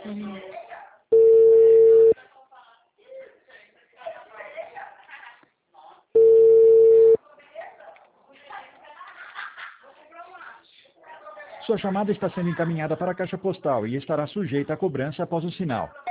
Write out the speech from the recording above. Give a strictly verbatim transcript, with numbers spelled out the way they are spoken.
Uhum. Sua chamada está sendo encaminhada para a caixa postal e estará sujeita a cobrança após o sinal.